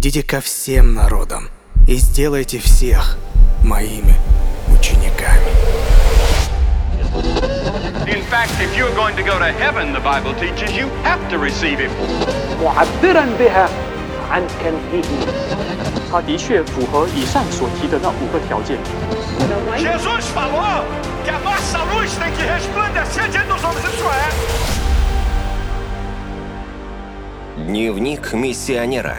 идите ко всем народам и сделайте всех моими учениками. In fact, if you're going to go to heaven, the Bible teaches you have to receive him. معبرا بها عن كنهه. 它的确符合以上所提的那5个条件。 Jesus falou que a nossa luz tem que resplandecer diante dos homens, isso é. Дневник миссионера.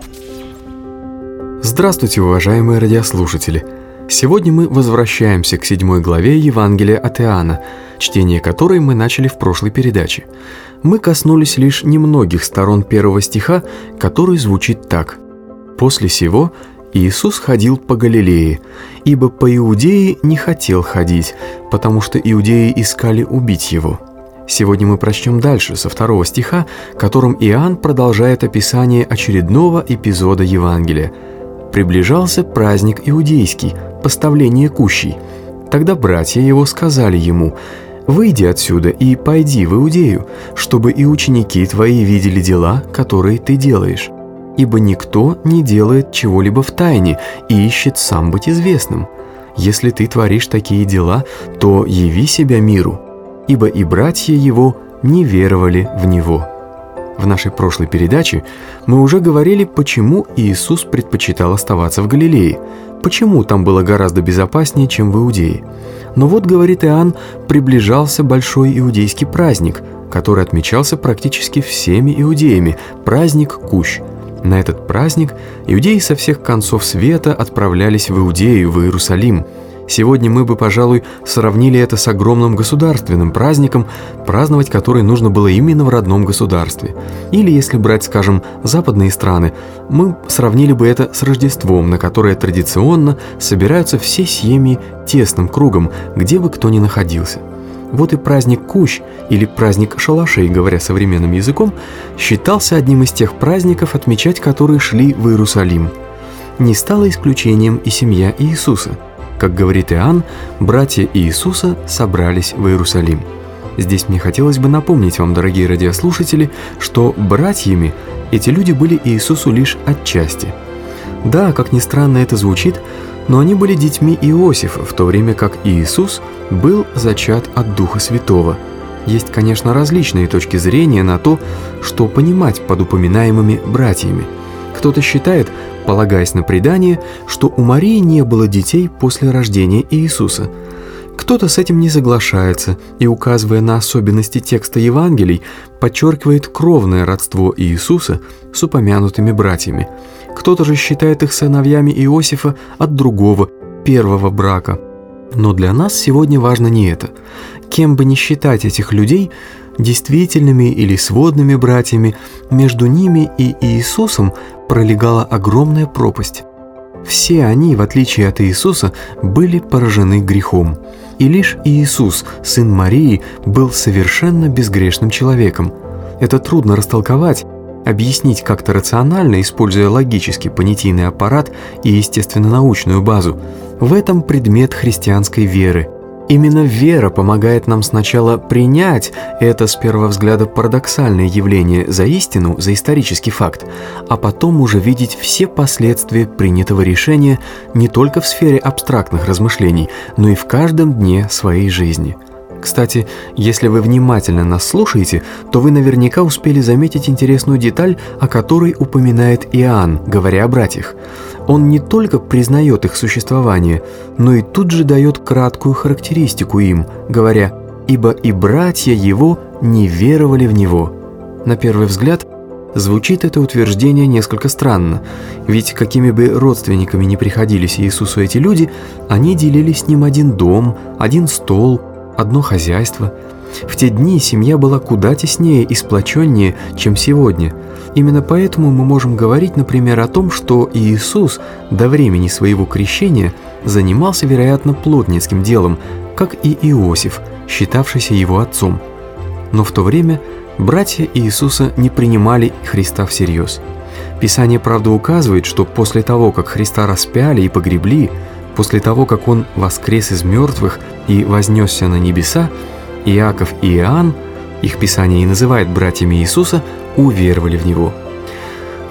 Здравствуйте, уважаемые радиослушатели! Сегодня мы возвращаемся к 7 главе Евангелия от Иоанна, чтение которой мы начали в прошлой передаче. Мы коснулись лишь немногих сторон первого стиха, который звучит так. «После сего Иисус ходил по Галилее, ибо по Иудее не хотел ходить, потому что иудеи искали убить его». Сегодня мы прочтем дальше, со 2 стиха, которым Иоанн продолжает описание очередного эпизода Евангелия. «Приближался праздник иудейский, поставление кущей. Тогда братья его сказали ему: «Выйди отсюда и пойди в Иудею, чтобы и ученики твои видели дела, которые ты делаешь. Ибо никто не делает чего-либо в тайне и ищет сам быть известным. Если ты творишь такие дела, то яви себя миру». Ибо и братья его не веровали в него. В нашей прошлой передаче мы уже говорили, почему Иисус предпочитал оставаться в Галилее, почему там было гораздо безопаснее, чем в Иудее. Но вот, говорит Иоанн, приближался большой иудейский праздник, который отмечался практически всеми иудеями, праздник Кущ. На этот праздник иудеи со всех концов света отправлялись в Иудею, в Иерусалим. Сегодня мы бы, пожалуй, сравнили это с огромным государственным праздником, праздновать который нужно было именно в родном государстве. Или, если брать, скажем, западные страны, мы сравнили бы это с Рождеством, на которое традиционно собираются все семьи тесным кругом, где бы кто ни находился. Вот и праздник Кущ, или праздник шалашей, говоря современным языком, считался одним из тех праздников, отмечать которые шли в Иерусалим. Не стала исключением и семья Иисуса. Как говорит Иоанн, братья Иисуса собрались в Иерусалим. Здесь мне хотелось бы напомнить вам, дорогие радиослушатели, что братьями эти люди были Иисусу лишь отчасти. Да, как ни странно это звучит, но они были детьми Иосифа, в то время как Иисус был зачат от Духа Святого. Есть, конечно, различные точки зрения на то, что понимать под упоминаемыми братьями. Кто-то считает, полагаясь на предание, что у Марии не было детей после рождения Иисуса. Кто-то с этим не соглашается и, указывая на особенности текста Евангелий, подчеркивает кровное родство Иисуса с упомянутыми братьями. Кто-то же считает их сыновьями Иосифа от другого, первого брака. Но для нас сегодня важно не это. Кем бы ни считать этих людей, действительными или сводными братьями, между ними и Иисусом пролегала огромная пропасть. Все они, в отличие от Иисуса, были поражены грехом. И лишь Иисус, сын Марии, был совершенно безгрешным человеком. Это трудно растолковать, объяснить как-то рационально, используя логический понятийный аппарат и естественно-научную базу. В этом предмет христианской веры. Именно вера помогает нам сначала принять это с первого взгляда парадоксальное явление за истину, за исторический факт, а потом уже видеть все последствия принятого решения не только в сфере абстрактных размышлений, но и в каждом дне своей жизни. Кстати, если вы внимательно нас слушаете, то вы наверняка успели заметить интересную деталь, о которой упоминает Иоанн, говоря о братьях. Он не только признает их существование, но и тут же дает краткую характеристику им, говоря: «Ибо и братья его не веровали в него». На первый взгляд, звучит это утверждение несколько странно, ведь какими бы родственниками ни приходились Иисусу эти люди, они делили с ним один дом, один стол, одно хозяйство. В те дни семья была куда теснее и сплоченнее, чем сегодня. Именно поэтому мы можем говорить, например, о том, что Иисус до времени своего крещения занимался, вероятно, плотницким делом, как и Иосиф, считавшийся его отцом. Но в то время братья Иисуса не принимали Христа всерьез. Писание, правда, указывает, что после того, как Христа распяли и погребли, после того, как Он воскрес из мертвых и вознесся на небеса, Иаков и Иоанн, их Писание и называет братьями Иисуса, уверовали в Него.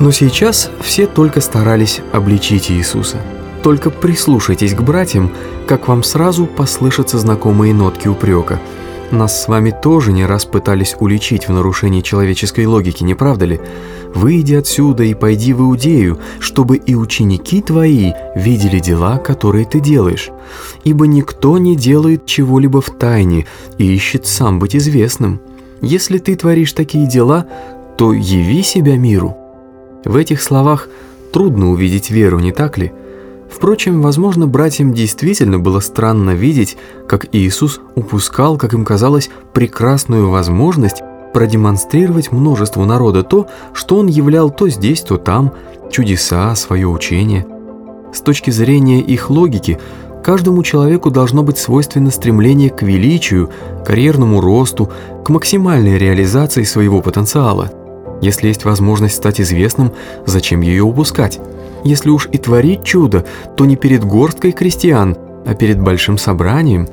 Но сейчас все только старались обличить Иисуса. Только прислушайтесь к братьям, как вам сразу послышатся знакомые нотки упрека. Нас с вами тоже не раз пытались уличить в нарушении человеческой логики, не правда ли? «Выйди отсюда и пойди в Иудею, чтобы и ученики твои видели дела, которые ты делаешь. Ибо никто не делает чего-либо в тайне и ищет сам быть известным. Если ты творишь такие дела, то яви себя миру». В этих словах трудно увидеть веру, не так ли? Впрочем, возможно, братьям действительно было странно видеть, как Иисус упускал, как им казалось, прекрасную возможность продемонстрировать множеству народа то, что Он являл то здесь, то там, чудеса, свое учение. С точки зрения их логики, каждому человеку должно быть свойственно стремление к величию, карьерному росту, к максимальной реализации своего потенциала. Если есть возможность стать известным, зачем ее упускать? Если уж и творить чудо, то не перед горсткой крестьян, а перед большим собранием.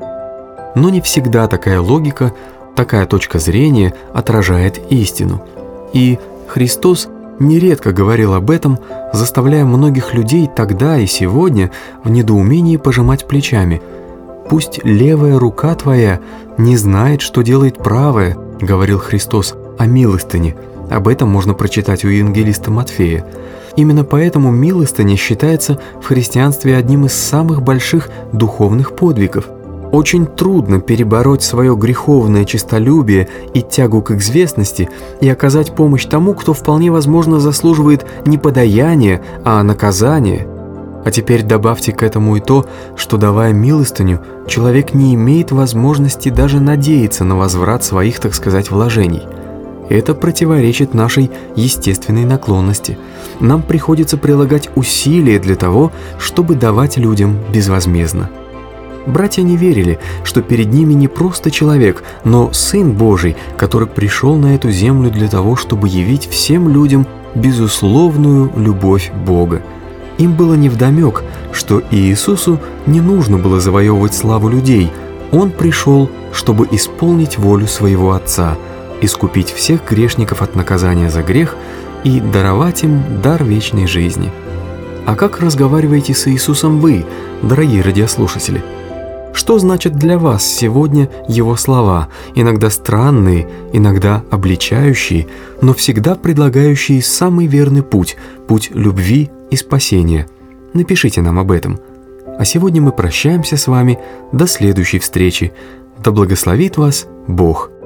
Но не всегда такая логика, такая точка зрения отражает истину. И Христос нередко говорил об этом, заставляя многих людей тогда и сегодня в недоумении пожимать плечами. «Пусть левая рука твоя не знает, что делает правая», — говорил Христос о милостыне. Об этом можно прочитать у евангелиста Матфея. Именно поэтому милостыня считается в христианстве одним из самых больших духовных подвигов. Очень трудно перебороть свое греховное честолюбие и тягу к известности и оказать помощь тому, кто вполне возможно заслуживает не подаяния, а наказания. А теперь добавьте к этому и то, что, давая милостыню, человек не имеет возможности даже надеяться на возврат своих, так сказать, вложений. Это противоречит нашей естественной наклонности. Нам приходится прилагать усилия для того, чтобы давать людям безвозмездно. Братья не верили, что перед ними не просто человек, но Сын Божий, который пришел на эту землю для того, чтобы явить всем людям безусловную любовь Бога. Им было невдомек, что Иисусу не нужно было завоевывать славу людей. Он пришел, чтобы исполнить волю своего Отца, искупить всех грешников от наказания за грех и даровать им дар вечной жизни. А как разговариваете с Иисусом вы, дорогие радиослушатели? Что значит для вас сегодня Его слова, иногда странные, иногда обличающие, но всегда предлагающие самый верный путь, путь любви и спасения? Напишите нам об этом. А сегодня мы прощаемся с вами до следующей встречи. Да благословит вас Бог!